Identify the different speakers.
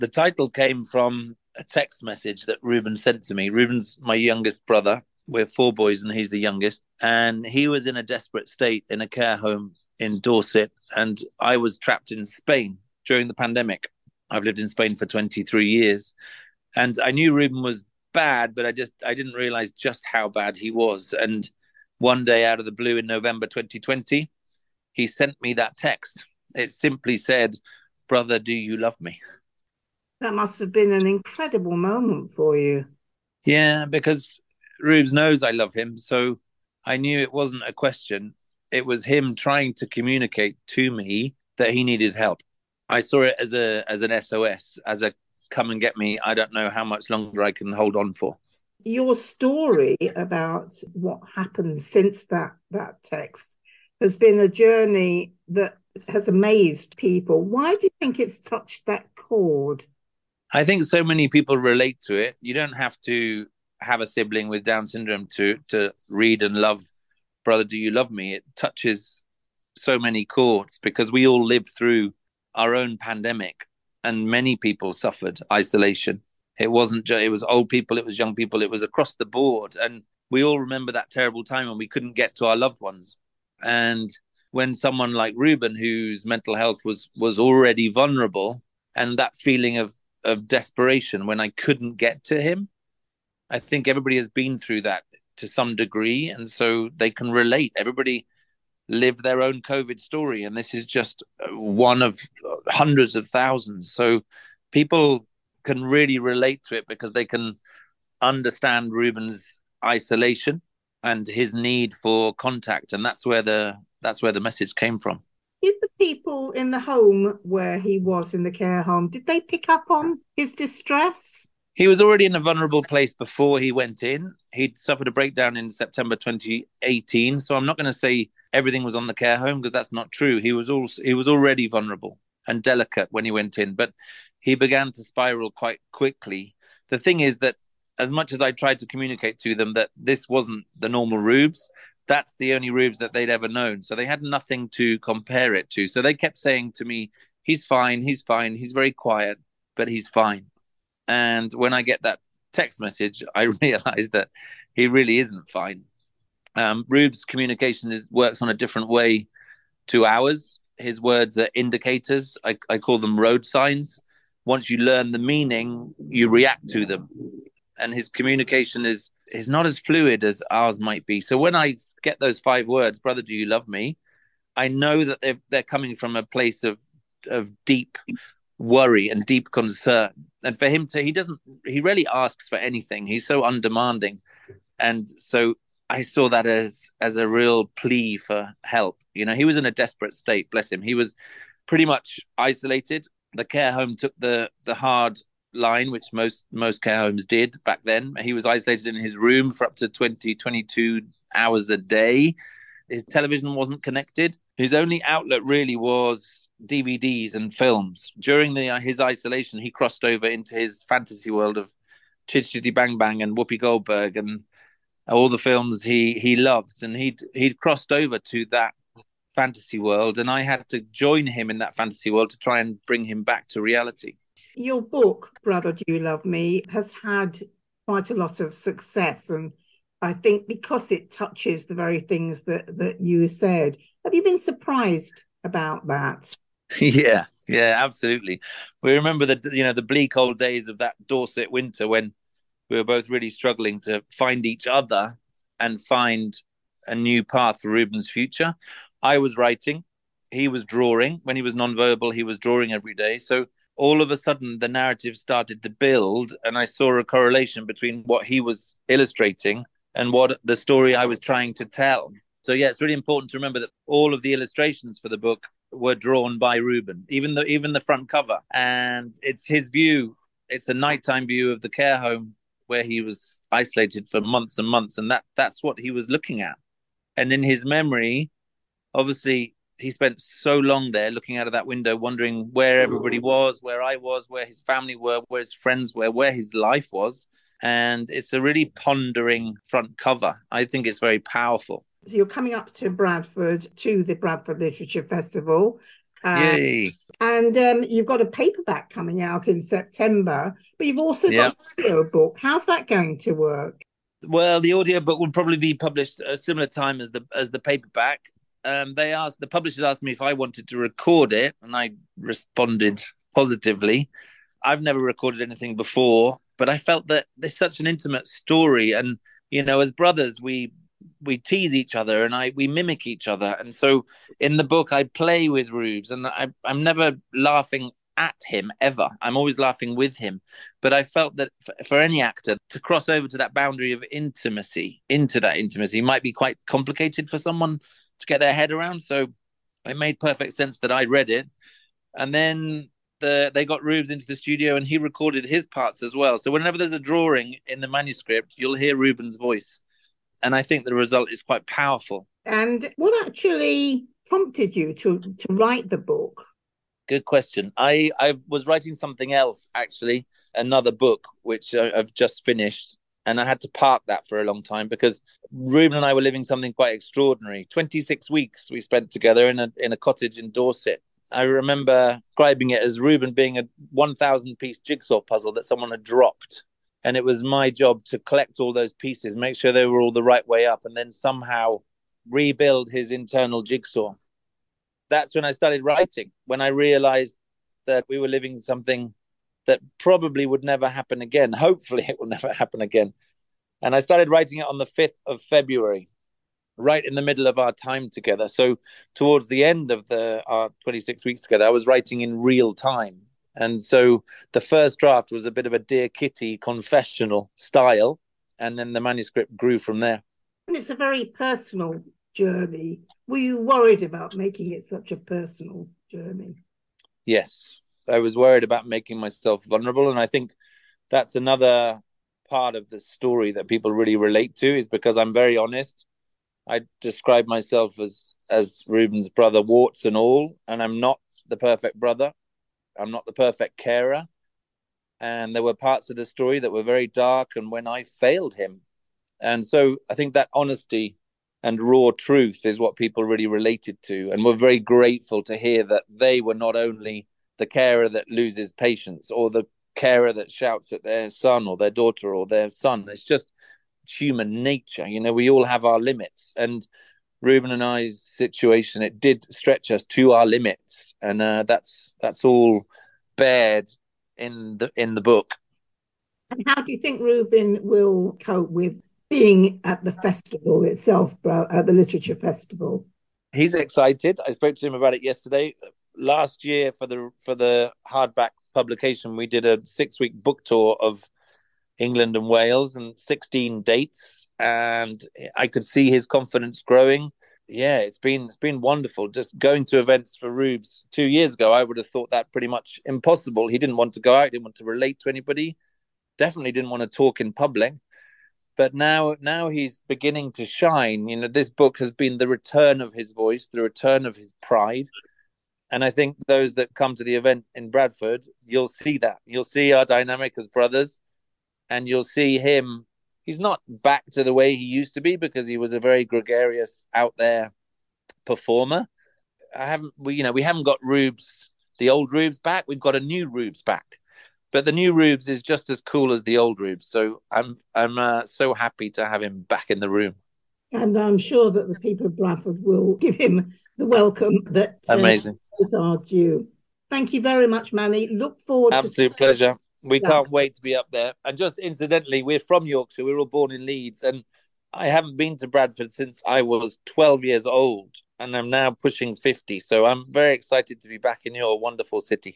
Speaker 1: The title came from a text message that Ruben sent to me. Ruben's my youngest brother. We're four boys and he's the youngest. And he was in a desperate state in a care home in Dorset. And I was trapped in Spain during the pandemic. I've lived in Spain for 23 years. And I knew Ruben was bad, but I didn't realize just how bad he was. And one day out of the blue in November 2020, he sent me that text. It simply said, "Brother, do you love me?"
Speaker 2: That must have been an incredible moment for you.
Speaker 1: Yeah, because Rubes knows I love him. So I knew it wasn't a question. It was him trying to communicate to me that he needed help. I saw it as an SOS, as a come and get me. I don't know how much longer I can hold on for.
Speaker 2: Your story about what happened since that text has been a journey that has amazed people. Why do you think it's touched that chord?
Speaker 1: I think so many people relate to it. You don't have to have a sibling with Down syndrome to read and love Brother Do You Love Me. It touches so many chords because we all lived through our own pandemic and many people suffered isolation. It wasn't just, it was old people, it was young people, it was across the board. And we all remember that terrible time when we couldn't get to our loved ones. And when someone like Ruben, whose mental health was already vulnerable, and that feeling of desperation when I couldn't get to him, I think everybody has been through that to some degree. And so they can relate. Everybody lived their own COVID story. And this is just one of hundreds of thousands. So people can really relate to it because they can understand Ruben's isolation and his need for contact. And that's where the message came from.
Speaker 2: Did the people in the home where he was in the care home, did they pick up on his distress?
Speaker 1: He was already in a vulnerable place before he went in. He'd suffered a breakdown in September 2018. So I'm not going to say everything was on the care home because that's not true. He was already vulnerable and delicate when he went in, but he began to spiral quite quickly. The thing is that as much as I tried to communicate to them that this wasn't the normal Rubes, that's the only Rubes that they'd ever known. So they had nothing to compare it to. So they kept saying to me, he's fine, he's fine, he's very quiet, but he's fine. And when I get that text message, I realize that he really isn't fine. Rube's communication works on a different way to ours. His words are indicators. I call them road signs. Once you learn the meaning, you react to them. And his communication is not as fluid as ours might be. So when I get those five words, "Brother, do you love me?" I know that they're coming from a place of deep worry and deep concern. And for him he rarely asks for anything. He's so undemanding. And so I saw that as a real plea for help. You know, he was in a desperate state, bless him. He was pretty much isolated. The care home took the hard line, which most care homes did back then. He was isolated in his room for up to 22 hours a day. His television wasn't connected. His only outlet really was DVDs and films. During his isolation, he crossed over into his fantasy world of Chitty Chitty Bang Bang and Whoopi Goldberg and all the films he loves. And he'd crossed over to that fantasy world, and I had to join him in that fantasy world to try and bring him back to reality.
Speaker 2: Your book, Brother Do You Love Me, has had quite a lot of success. And I think because it touches the very things that you said. Have you been surprised about that?
Speaker 1: Yeah, absolutely. We remember the bleak old days of that Dorset winter when we were both really struggling to find each other and find a new path for Ruben's future. I was writing, he was drawing. When he was nonverbal, he was drawing every day. So all of a sudden, the narrative started to build, and I saw a correlation between what he was illustrating and what the story I was trying to tell. So yeah, it's really important to remember that all of the illustrations for the book were drawn by Ruben, even the front cover, and it's his view. It's a nighttime view of the care home where he was isolated for months and months, and that's what he was looking at. And in his memory, obviously, he spent so long there looking out of that window, wondering where everybody was, where I was, where his family were, where his friends were, where his life was. And it's a really pondering front cover. I think it's very powerful.
Speaker 2: So you're coming up to Bradford, to the Bradford Literature Festival.
Speaker 1: Yay.
Speaker 2: And you've got a paperback coming out in September, but you've also
Speaker 1: Yeah.
Speaker 2: got an audio book. How's that going to work?
Speaker 1: Well, the audiobook will probably be published at a similar time as the paperback. The publishers asked me if I wanted to record it, and I responded positively. I've never recorded anything before, but I felt that there's such an intimate story, and as brothers, we tease each other and we mimic each other, and so in the book I play with Rubes, and I'm never laughing at him ever. I'm always laughing with him. But I felt that for any actor to cross over to that boundary of intimacy, into that intimacy, might be quite complicated for someone to get their head around. So it made perfect sense that I read it. And then they got Rubes into the studio and he recorded his parts as well. So whenever there's a drawing in the manuscript, you'll hear Ruben's voice. And I think the result is quite powerful.
Speaker 2: And what actually prompted you to write the book?
Speaker 1: Good question. I was writing something else, actually, another book, which I've just finished. And I had to park that for a long time because Ruben and I were living something quite extraordinary. 26 weeks we spent together in a cottage in Dorset. I remember describing it as Ruben being a 1,000-piece jigsaw puzzle that someone had dropped. And it was my job to collect all those pieces, make sure they were all the right way up, and then somehow rebuild his internal jigsaw. That's when I started writing, when I realized that we were living something that probably would never happen again. Hopefully it will never happen again. And I started writing it on the 5th of February, right in the middle of our time together. So towards the end of our 26 weeks together, I was writing in real time. And so the first draft was a bit of a Dear Kitty confessional style. And then the manuscript grew from there.
Speaker 2: And it's a very personal journey. Were you worried about making it such a personal journey?
Speaker 1: Yes, I was worried about making myself vulnerable. And I think that's another part of the story that people really relate to, is because I'm very honest. I describe myself as Ruben's brother, warts and all, and I'm not the perfect brother. I'm not the perfect carer. And there were parts of the story that were very dark and when I failed him. And so I think that honesty and raw truth is what people really related to. And we're very grateful to hear that they were not only the carer that loses patience or the carer that shouts at their son or their daughter or their son. It's just human nature. We all have our limits. And Ruben and I's situation, it did stretch us to our limits. And that's all bared in the book.
Speaker 2: And how do you think Ruben will cope with being at the festival itself, at the literature festival?
Speaker 1: He's excited. I spoke to him about it yesterday. Last year for the hardback publication, we did a 6-week book tour of England and Wales and 16 dates, and I could see his confidence growing. Yeah, it's been wonderful. Just going to events for Rubes 2 years ago, I would have thought that pretty much impossible. He didn't want to go out, didn't want to relate to anybody, definitely didn't want to talk in public. But now he's beginning to shine. This book has been the return of his voice, the return of his pride. And I think those that come to the event in Bradford, you'll see that. You'll see our dynamic as brothers, and you'll see him. He's not back to the way he used to be because he was a very gregarious, out there performer. We haven't got Rubes, the old Rubes back. We've got a new Rubes back. But the new Rubes is just as cool as the old Rubes. So I'm so happy to have him back in the room.
Speaker 2: And I'm sure that the people of Bradford will give him the welcome that
Speaker 1: amazing
Speaker 2: are due. Thank you very much, Manny. Look forward
Speaker 1: Absolute pleasure. We can't wait to be up there. And just incidentally, we're from Yorkshire. We were all born in Leeds. And I haven't been to Bradford since I was 12 years old. And I'm now pushing 50. So I'm very excited to be back in your wonderful city.